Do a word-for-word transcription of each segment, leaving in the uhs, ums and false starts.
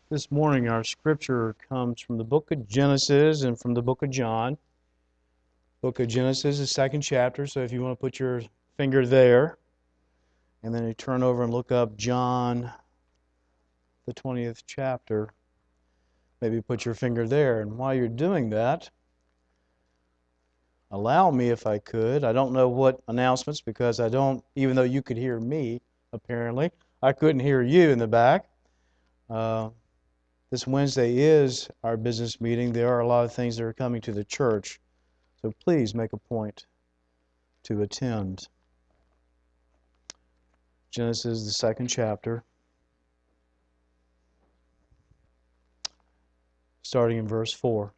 This morning our scripture comes from the book of Genesis and from the book of John. Book of Genesis is second chapter, so if you want to put your finger there, and then you turn over and look up John, the twentieth chapter, maybe put your finger there. And while you're doing that, allow me, if I could, I don't know what announcements, because I don't, even though you could hear me, apparently, I couldn't hear you in the back. Uh, This Wednesday is our business meeting. There are a lot of things that are coming to the church, so please make a point to attend. Genesis, the second chapter, starting in verse four.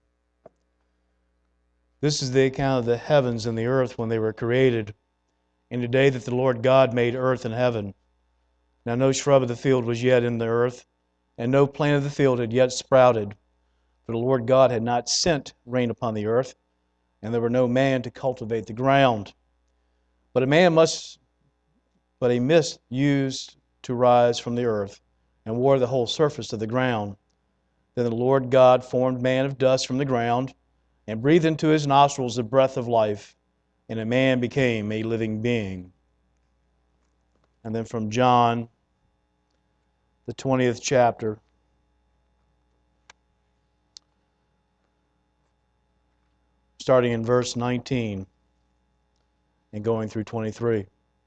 This is the account of the heavens and the earth when they were created, in the day that the Lord God made earth and heaven. Now no shrub of the field was yet in the earth, and no plant of the field had yet sprouted, for the Lord God had not sent rain upon the earth, and there were no man to cultivate the ground. But a man must, but a mist used to rise from the earth, and wore the whole surface of the ground. Then the Lord God formed man of dust from the ground, and breathed into his nostrils the breath of life, and a man became a living being. And then from John, the twentieth chapter, starting in verse nineteen and going through twenty-three.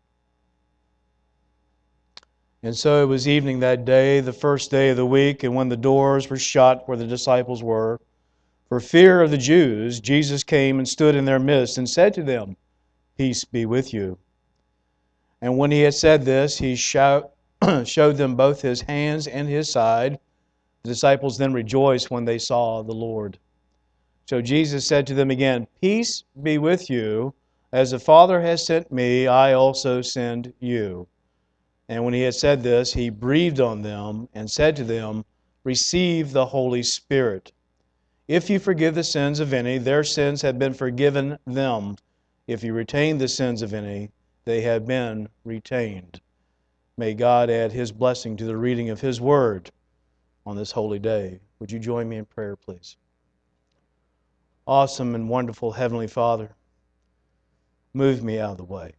And so it was evening that day, the first day of the week, and when the doors were shut where the disciples were, for fear of the Jews, Jesus came and stood in their midst and said to them, "Peace be with you." And when he had said this, he showed them both his hands and his side. The disciples then rejoiced when they saw the Lord. So Jesus said to them again, "Peace be with you. As the Father has sent me, I also send you." And when he had said this, he breathed on them and said to them, "Receive the Holy Spirit. If you forgive the sins of any, their sins have been forgiven them. If you retain the sins of any, they have been retained." May God add His blessing to the reading of His Word on this holy day. Would you join me in prayer, please? Awesome and wonderful Heavenly Father, move me out of the way.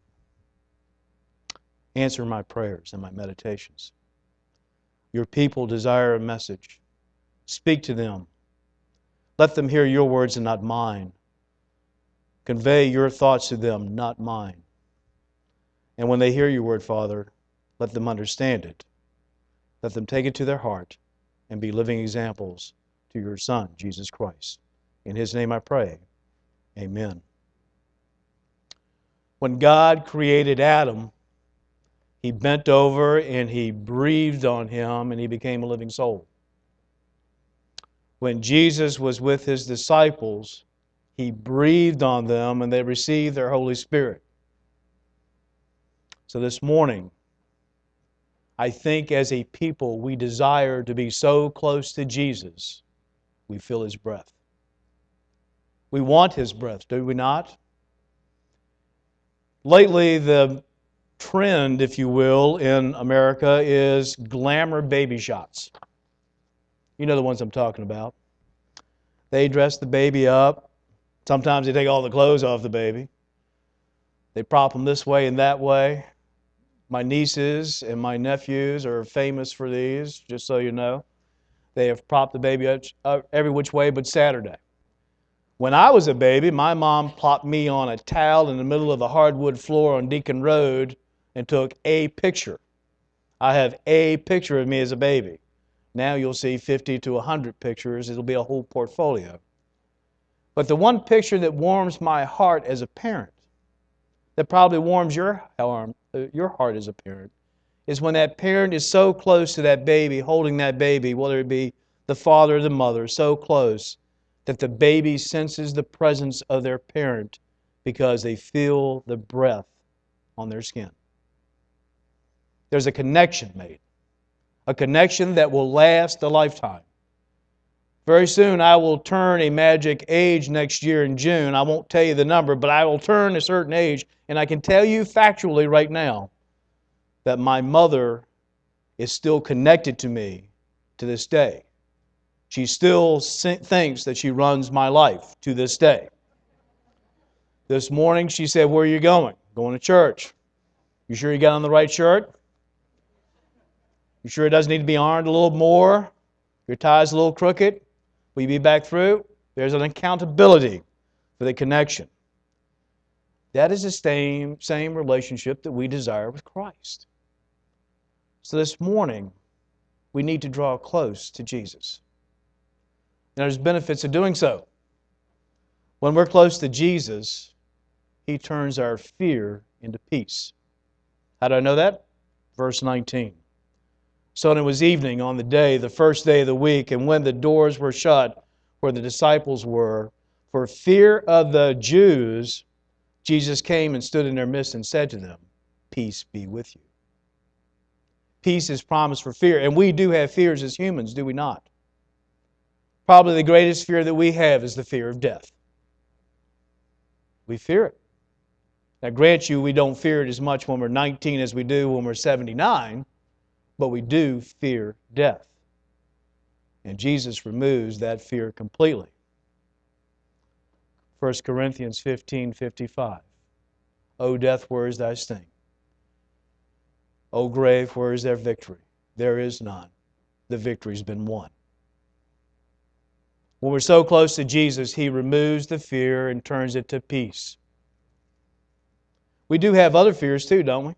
Answer my prayers and my meditations. Your people desire a message. Speak to them. Let them hear your words and not mine. Convey your thoughts to them, not mine. And when they hear your word, Father, let them understand it. Let them take it to their heart and be living examples to your Son, Jesus Christ. In His name I pray. Amen. When God created Adam, He bent over and He breathed on him and he became a living soul. When Jesus was with His disciples, He breathed on them and they received their Holy Spirit. So this morning, I think as a people we desire to be so close to Jesus, we feel His breath. We want His breath, do we not? Lately, the trend, if you will, in America is glamour baby shots. You know the ones I'm talking about. They dress the baby up. Sometimes they take all the clothes off the baby. They prop them this way and that way. My nieces and my nephews are famous for these, just so you know. They have propped the baby up every which way but Saturday. When I was a baby, my mom plopped me on a towel in the middle of the hardwood floor on Deacon Road and took a picture. I have a picture of me as a baby. Now you'll see fifty to one hundred pictures. It'll be a whole portfolio. But the one picture that warms my heart as a parent, that probably warms your your heart as a parent, is when that parent is so close to that baby, holding that baby, whether it be the father or the mother, so close that the baby senses the presence of their parent because they feel the breath on their skin. There's a connection made, a connection that will last a lifetime. Very soon I will turn a magic age next year in June. I won't tell you the number, but I will turn a certain age, and I can tell you factually right now that my mother is still connected to me to this day. She still thinks that she runs my life to this day. This morning she said, "Where are you going?" "Going to church." "You sure you got on the right shirt? You sure it doesn't need to be ironed a little more? Your tie's a little crooked? Will you be back through?" There's an accountability for the connection. That is the same, same relationship that we desire with Christ. So this morning, we need to draw close to Jesus. And there's benefits of doing so. When we're close to Jesus, He turns our fear into peace. How do I know that? Verse nineteen. "So when it was evening on the day, the first day of the week, and when the doors were shut where the disciples were, for fear of the Jews, Jesus came and stood in their midst and said to them, 'Peace be with you.'" Peace is promised for fear, and we do have fears as humans, do we not? Probably the greatest fear that we have is the fear of death. We fear it. Now, grant you, we don't fear it as much when we're nineteen as we do when we're seventy-nine, but we do fear death. And Jesus removes that fear completely. First Corinthians fifteen fifty-five. "O death, where is thy sting? O grave, where is their victory? There is none. The victory's been won." When we're so close to Jesus, He removes the fear and turns it to peace. We do have other fears too, don't we?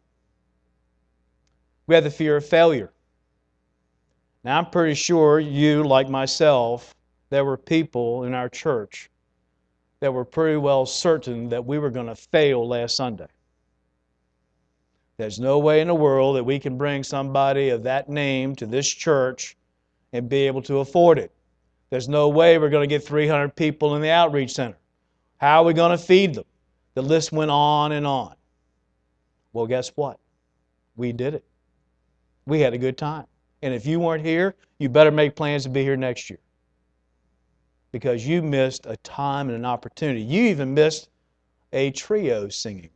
We have the fear of failure. Now, I'm pretty sure you, like myself, there were people in our church that were pretty well certain that we were going to fail last Sunday. There's no way in the world that we can bring somebody of that name to this church and be able to afford it. There's no way we're going to get three hundred people in the outreach center. How are we going to feed them? The list went on and on. Well, guess what? We did it. We had a good time. And if you weren't here, you better make plans to be here next year. Because you missed a time and an opportunity. You even missed a trio singing.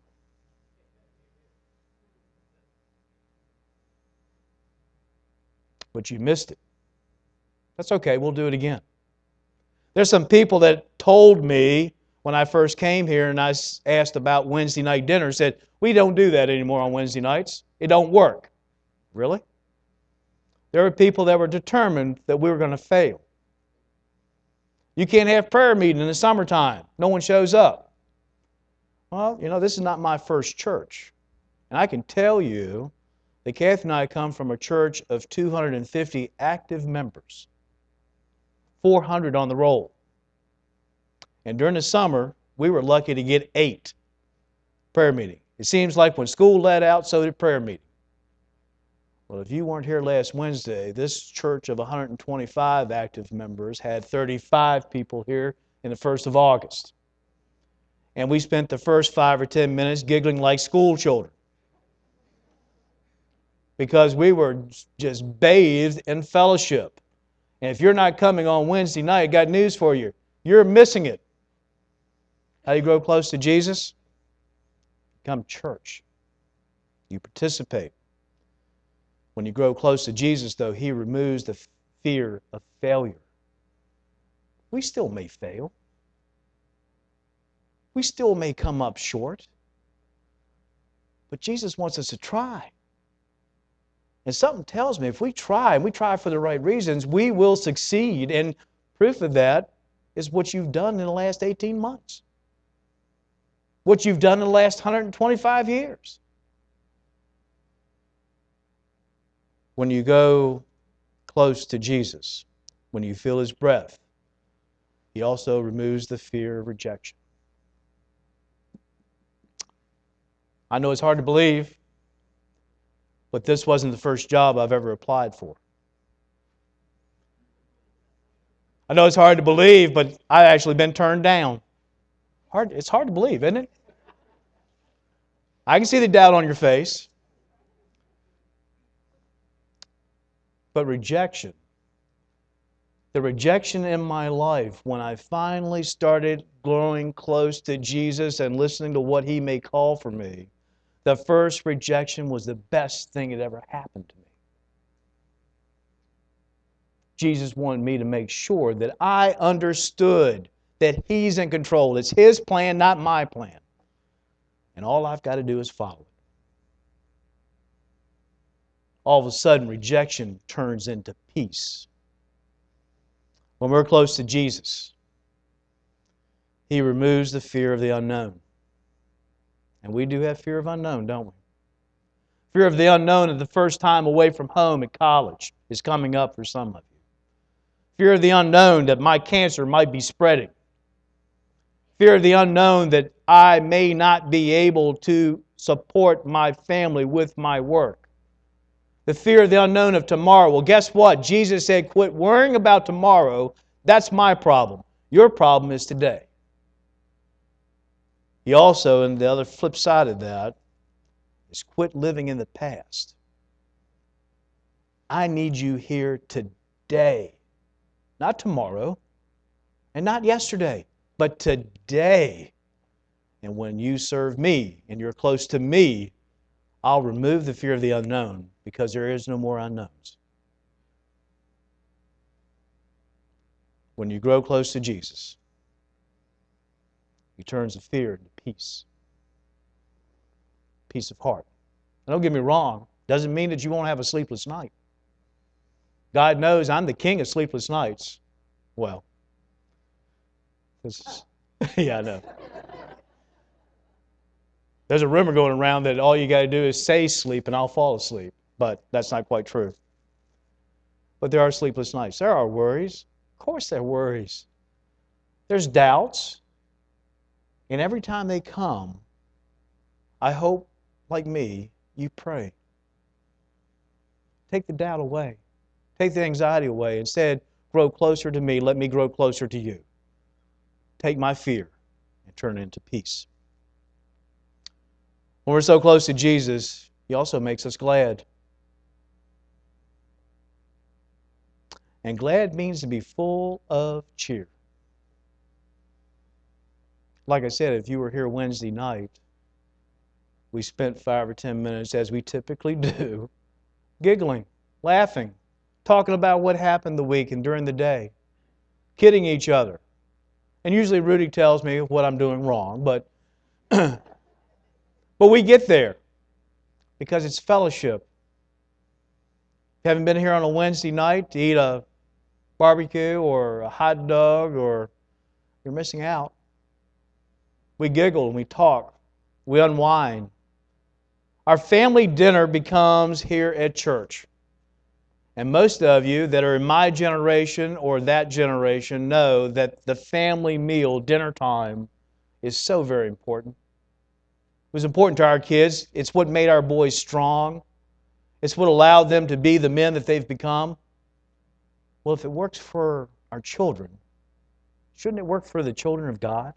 But you missed it. That's okay, we'll do it again. There's some people that told me when I first came here and I asked about Wednesday night dinner, said, "We don't do that anymore on Wednesday nights. It don't work." Really? There were people that were determined that we were going to fail. You can't have prayer meeting in the summertime. No one shows up. Well, you know, this is not my first church. And I can tell you that Kathy and I come from a church of two hundred fifty active members. four hundred on the roll. And during the summer, we were lucky to get eight prayer meeting. It seems like when school let out, so did prayer meeting. Well, if you weren't here last Wednesday, this church of one hundred twenty-five active members had thirty-five people here in the first of August. And we spent the first five or ten minutes giggling like school children. Because we were just bathed in fellowship. And if you're not coming on Wednesday night, I got news for you. You're missing it. How do you grow close to Jesus? Come church. You participate. When you grow close to Jesus, though, He removes the fear of failure. We still may fail. We still may come up short. But Jesus wants us to try. And something tells me if we try, and we try for the right reasons, we will succeed. And proof of that is what you've done in the last eighteen months. What you've done in the last one hundred twenty-five years. When you go close to Jesus, when you feel His breath, He also removes the fear of rejection. I know it's hard to believe, but this wasn't the first job I've ever applied for. I know it's hard to believe, but I've actually been turned down. Hard, it's hard to believe, isn't it? I can see the doubt on your face. But rejection, the rejection in my life when I finally started growing close to Jesus and listening to what He may call for me, the first rejection was the best thing that ever happened to me. Jesus wanted me to make sure that I understood that He's in control. It's His plan, not my plan. And all I've got to do is follow it. All of a sudden, rejection turns into peace. When we're close to Jesus, He removes the fear of the unknown. And we do have fear of unknown, don't we? Fear of the unknown of the first time away from home at college is coming up for some of you. Fear of the unknown that my cancer might be spreading. Fear of the unknown that I may not be able to support my family with my work. The fear of the unknown of tomorrow. Well, guess what? Jesus said, quit worrying about tomorrow. That's my problem. Your problem is today. He also, and the other flip side of that, is quit living in the past. I need you here today. Not tomorrow, and not yesterday, but today. And when you serve me and you're close to me, I'll remove the fear of the unknown because there is no more unknowns. When you grow close to Jesus, He turns the fear into peace. Peace of heart. Now, don't get me wrong, doesn't mean that you won't have a sleepless night. God knows I'm the king of sleepless nights. Well, this is, yeah, I know. There's a rumor going around that all you got to do is say sleep and I'll fall asleep. But that's not quite true. But there are sleepless nights. There are worries. Of course there are worries. There's doubts. And every time they come, I hope, like me, you pray. Take the doubt away. Take the anxiety away. Instead, grow closer to me. Let me grow closer to you. Take my fear and turn it into peace. When we're so close to Jesus, He also makes us glad. And glad means to be full of cheer. Like I said, if you were here Wednesday night, we spent five or ten minutes, as we typically do, giggling, laughing, talking about what happened the week and during the day, kidding each other. And usually Rudy tells me what I'm doing wrong, but but we get there because it's fellowship. If you haven't been here on a Wednesday night to eat a barbecue or a hot dog, or you're missing out. We giggle and we talk. We unwind. Our family dinner becomes here at church. And most of you that are in my generation or that generation know that the family meal, dinner time, is so very important. It was important to our kids. It's what made our boys strong. It's what allowed them to be the men that they've become. Well, if it works for our children, shouldn't it work for the children of God?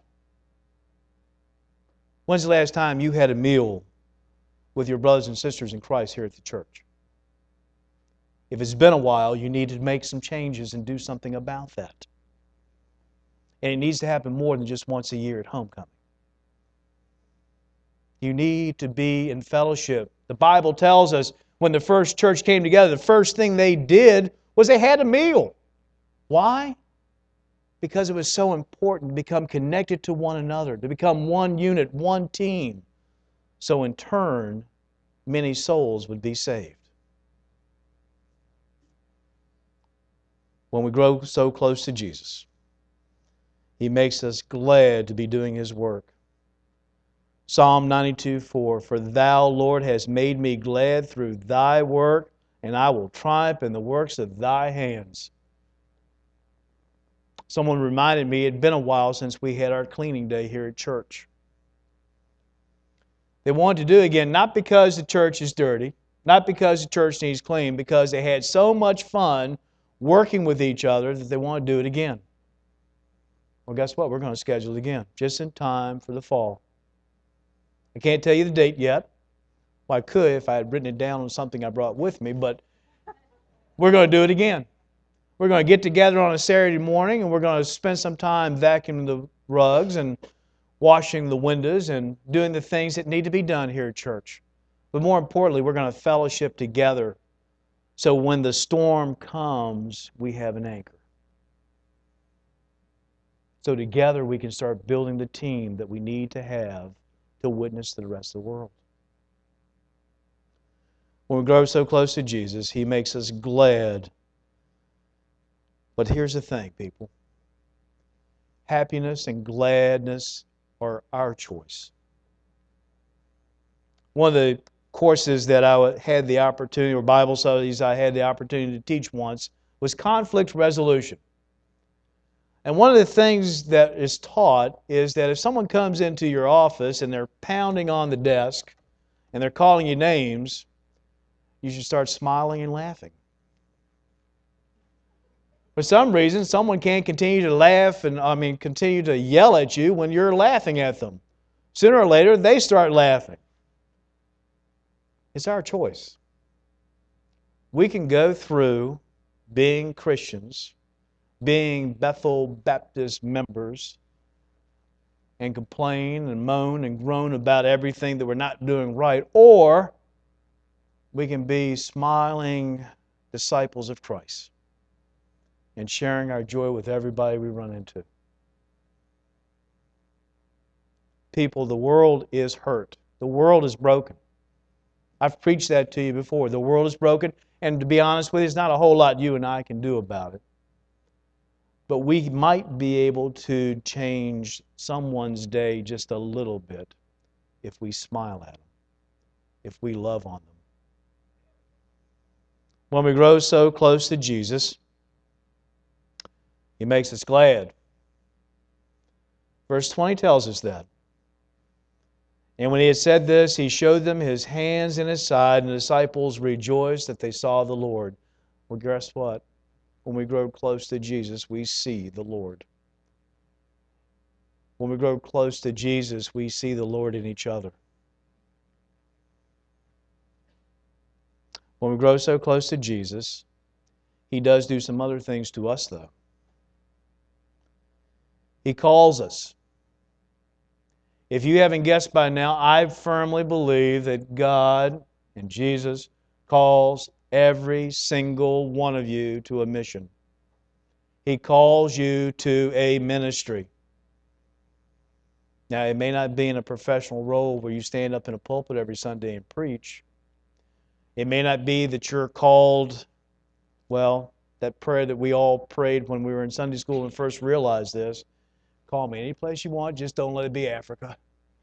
When's the last time you had a meal with your brothers and sisters in Christ here at the church? If it's been a while, you need to make some changes and do something about that. And it needs to happen more than just once a year at homecoming. You need to be in fellowship. The Bible tells us when the first church came together, the first thing they did was they had a meal. Why? Because it was so important to become connected to one another, to become one unit, one team. So in turn, many souls would be saved. When we grow so close to Jesus, He makes us glad to be doing His work. Psalm ninety-two four, For Thou, Lord, hast made me glad through Thy work, and I will triumph in the works of Thy hands. Someone reminded me it had been a while since we had our cleaning day here at church. They wanted to do it again, not because the church is dirty, not because the church needs clean, because they had so much fun working with each other that they want to do it again. Well, guess what? We're going to schedule it again, just in time for the fall. I can't tell you the date yet. Well, I could if I had written it down on something I brought with me, but we're going to do it again. We're going to get together on a Saturday morning and we're going to spend some time vacuuming the rugs and washing the windows and doing the things that need to be done here at church. But more importantly, we're going to fellowship together So when the storm comes, we have an anchor. So together we can start building the team that we need to have to witness to the rest of the world. When we grow so close to Jesus, He makes us glad. But here's the thing, people. Happiness and gladness are our choice. One of the courses that I had the opportunity, or Bible studies I had the opportunity to teach once, was conflict resolution. And one of the things that is taught is that if someone comes into your office and they're pounding on the desk and they're calling you names, you should start smiling and laughing. For some reason, someone can't continue to laugh and, I mean, continue to yell at you when you're laughing at them. Sooner or later, they start laughing. It's our choice. We can go through being Christians, being Bethel Baptist members, and complain and moan and groan about everything that we're not doing right, or we can be smiling disciples of Christ and sharing our joy with everybody we run into. People, the world is hurt. The world is broken. I've preached that to you before. The world is broken, and to be honest with you, there's not a whole lot you and I can do about it. But we might be able to change someone's day just a little bit if we smile at them, if we love on them. When we grow so close to Jesus, He makes us glad. Verse twenty tells us that. And when He had said this, He showed them His hands and His side, and the disciples rejoiced that they saw the Lord. Well, guess what? When we grow close to Jesus, we see the Lord. When we grow close to Jesus, we see the Lord in each other. When we grow so close to Jesus, He does do some other things to us, though. He calls us. If you haven't guessed by now, I firmly believe that God and Jesus calls every single one of you to a mission. He calls you to a ministry. Now, it may not be in a professional role where you stand up in a pulpit every Sunday and preach. It may not be that you're called, well, that prayer that we all prayed when we were in Sunday school and first realized this, call me any place you want, just don't let it be Africa.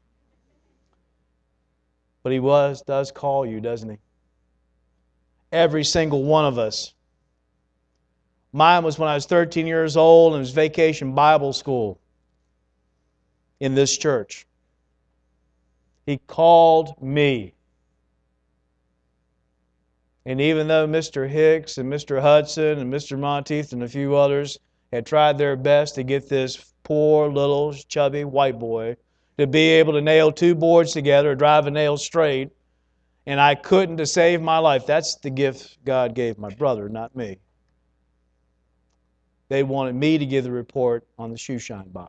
But He was, does call you, doesn't He? Every single one of us. Mine was when I was thirteen years old and it was vacation Bible school in this church. He called me. And even though Mister Hicks and Mister Hudson and Mister Monteith and a few others had tried their best to get this poor little chubby white boy to be able to nail two boards together, drive a nail straight, and I couldn't to save my life. That's the gift God gave my brother, not me. They wanted me to give the report on the shoe shine box.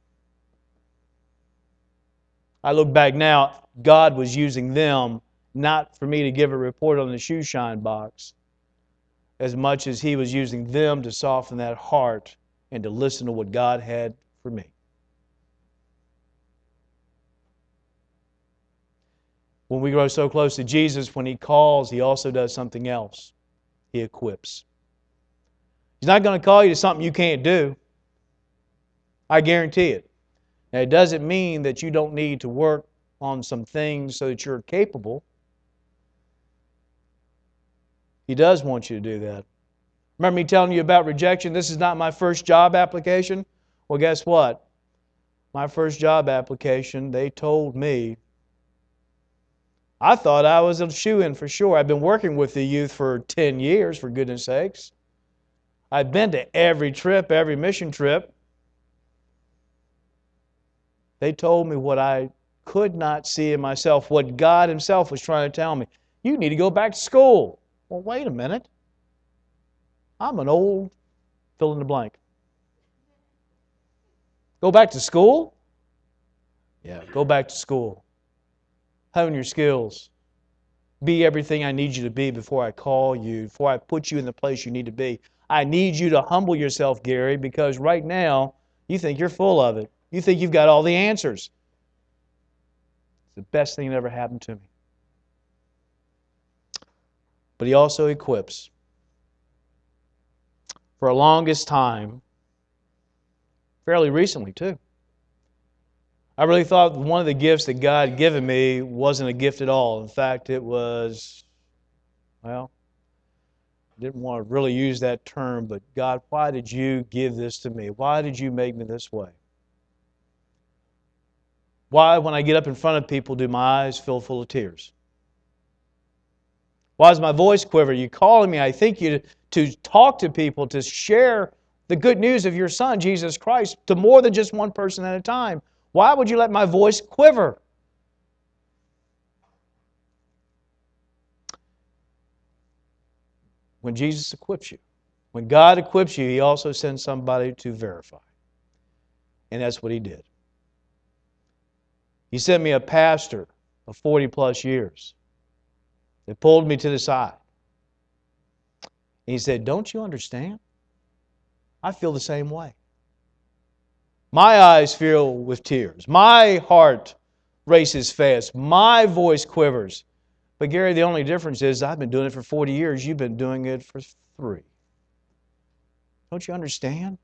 I look back now, God was using them not for me to give a report on the shoe shine box, as much as He was using them to soften that heart and to listen to what God had for me. When we grow so close to Jesus, when He calls, He also does something else. He equips. He's not going to call you to something you can't do. I guarantee it. Now, it doesn't mean that you don't need to work on some things so that you're capable. He does want you to do that. Remember me telling you about rejection? This is not my first job application. Well, guess what? My first job application, they told me, I thought I was a shoo-in for sure. I've been working with the youth for ten years, for goodness sakes. I've been to every trip, every mission trip. They told me what I could not see in myself, what God Himself was trying to tell me. You need to go back to school. Well, wait a minute. I'm an old fill in the blank. Go back to school? Yeah, go back to school. Hone your skills. be everything I need you to be before I call you, before I put you in the place you need to be. I need you to humble yourself, Gary, because right now you think you're full of it. You think you've got all the answers. It's the best thing that ever happened to me. But He also equips. For the longest time, fairly recently too, I really thought one of the gifts that God had given me wasn't a gift at all. In fact, it was, well, I didn't want to really use that term, but God, why did you give this to me? Why did you make me this way? Why, when I get up in front of people, do my eyes fill full of tears? Why does my voice quiver? You're calling me, I think you to, to talk to people, to share the good news of your Son, Jesus Christ, to more than just one person at a time. Why would you let my voice quiver? When Jesus equips you, when God equips you, He also sends somebody to verify. And that's what He did. He sent me a pastor of forty plus years. They pulled me to the side. And he said, don't you understand? I feel the same way. My eyes fill with tears. My heart races fast. My voice quivers. But Gary, the only difference is I've been doing it for forty years. You've been doing it for three. Don't you understand?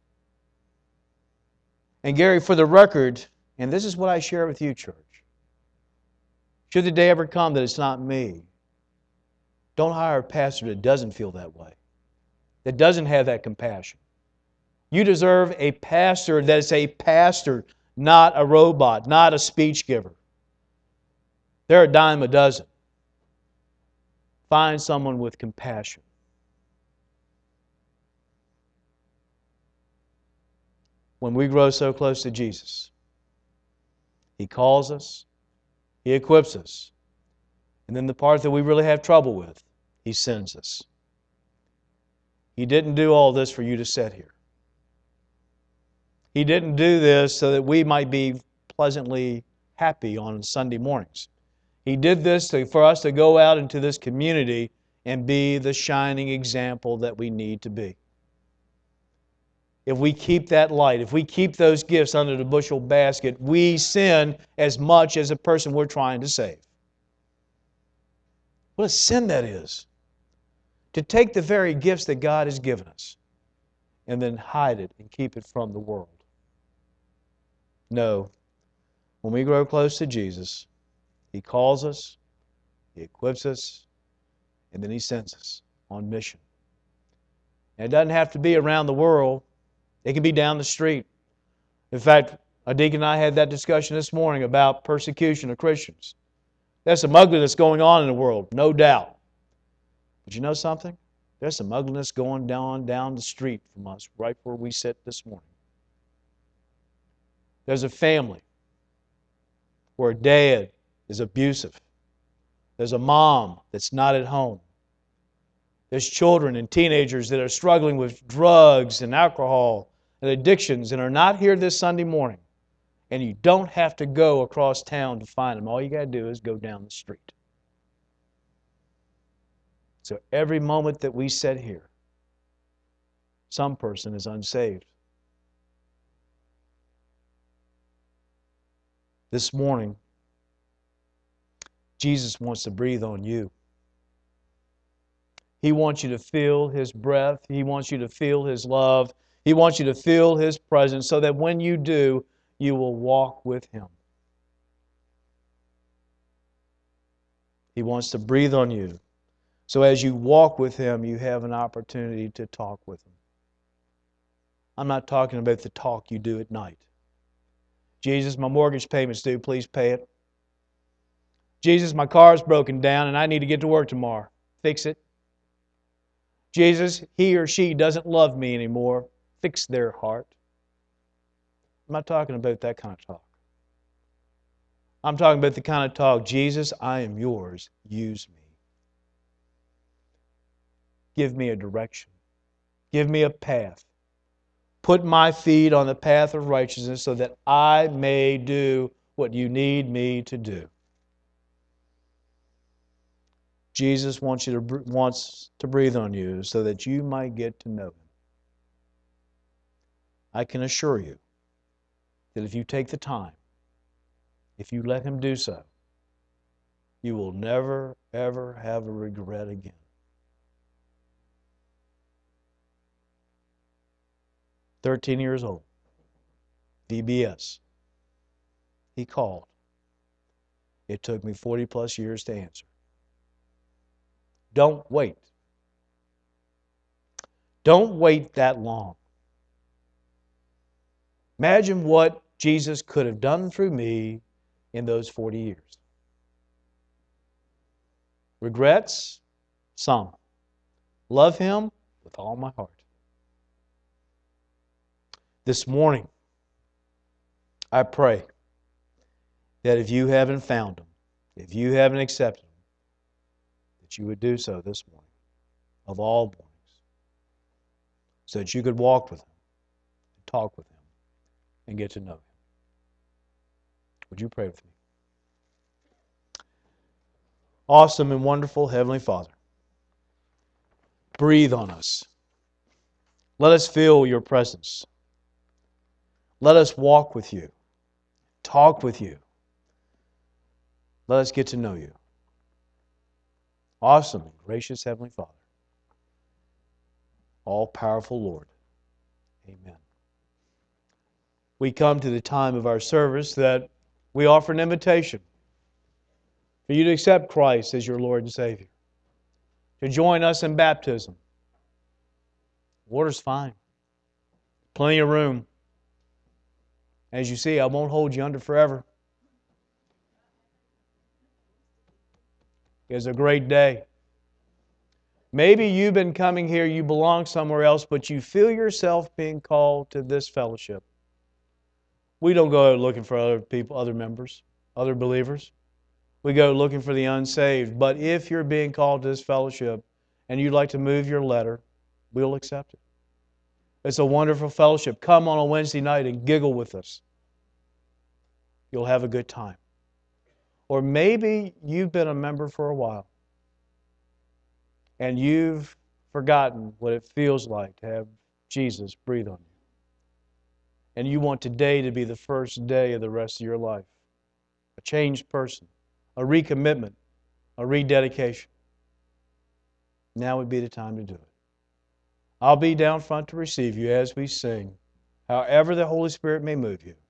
And Gary, for the record, and this is what I share with you, church. Should the day ever come that it's not me, don't hire a pastor that doesn't feel that way, that doesn't have that compassion. You deserve a pastor that is a pastor, not a robot, not a speech giver. They're a dime a dozen. Find someone with compassion. When we grow so close to Jesus, He calls us, He equips us, and then the part that we really have trouble with, He sends us. He didn't do all this for you to sit here. He didn't do this so that we might be pleasantly happy on Sunday mornings. He did this to, for us to go out into this community and be the shining example that we need to be. If we keep that light, if we keep those gifts under the bushel basket, we sin as much as the person we're trying to save. What a sin that is. To take the very gifts that God has given us and then hide it and keep it from the world. No. When we grow close to Jesus, He calls us, He equips us, and then He sends us on mission. And it doesn't have to be around the world. It can be down the street. In fact, a deacon and I had that discussion this morning about persecution of Christians. There's some ugliness going on in the world, no doubt. But you know something? There's some ugliness going down down the street from us, right where we sit this morning. There's a family where a dad is abusive. There's a mom that's not at home. There's children and teenagers that are struggling with drugs and alcohol and addictions and are not here this Sunday morning. And you don't have to go across town to find them. All you got to do is go down the street. So every moment that we sit here, some person is unsaved. This morning, Jesus wants to breathe on you. He wants you to feel His breath. He wants you to feel His love. He wants you to feel His presence so that when you do, you will walk with Him. He wants to breathe on you. So as you walk with Him, you have an opportunity to talk with Him. I'm not talking about the talk you do at night. Jesus, my mortgage payment's due. Please pay it. Jesus, my car's broken down and I need to get to work tomorrow. Fix it. Jesus, he or she doesn't love me anymore. Fix their heart. I'm not talking about that kind of talk. I'm talking about the kind of talk, Jesus, I am yours. Use me. Give me a direction. Give me a path. Put my feet on the path of righteousness so that I may do what you need me to do. Jesus wants you to wants to breathe on you so that you might get to know Him. I can assure you that if you take the time, if you let Him do so, you will never, ever have a regret again. Thirteen years old, V B S. He called. It took me forty plus years to answer. Don't wait. Don't wait that long. Imagine what Jesus could have done through me in those forty years. Regrets? Some. Love Him with all my heart. This morning, I pray that if you haven't found Him, if you haven't accepted Him, that you would do so this morning, of all mornings, so that you could walk with Him, and talk with Him, and get to know Him. Would you pray with me? Awesome and wonderful Heavenly Father, breathe on us. Let us feel Your presence. Let us walk with You, talk with You. Let us get to know You. Awesome and gracious Heavenly Father, all-powerful Lord. Amen. We come to the time of our service that we offer an invitation for you to accept Christ as your Lord and Savior, to join us in baptism. Water's fine. Plenty of room. As you see, I won't hold you under forever. It's a great day. Maybe you've been coming here, you belong somewhere else, but you feel yourself being called to this fellowship. We don't go out looking for other people, other members, other believers. We go looking for the unsaved. But if you're being called to this fellowship and you'd like to move your letter, we'll accept it. It's a wonderful fellowship. Come on a Wednesday night and giggle with us. You'll have a good time. Or maybe you've been a member for a while and you've forgotten what it feels like to have Jesus breathe on you. And you want today to be the first day of the rest of your life. A changed person, a recommitment, a rededication. Now would be the time to do it. I'll be down front to receive you as we sing, however the Holy Spirit may move you.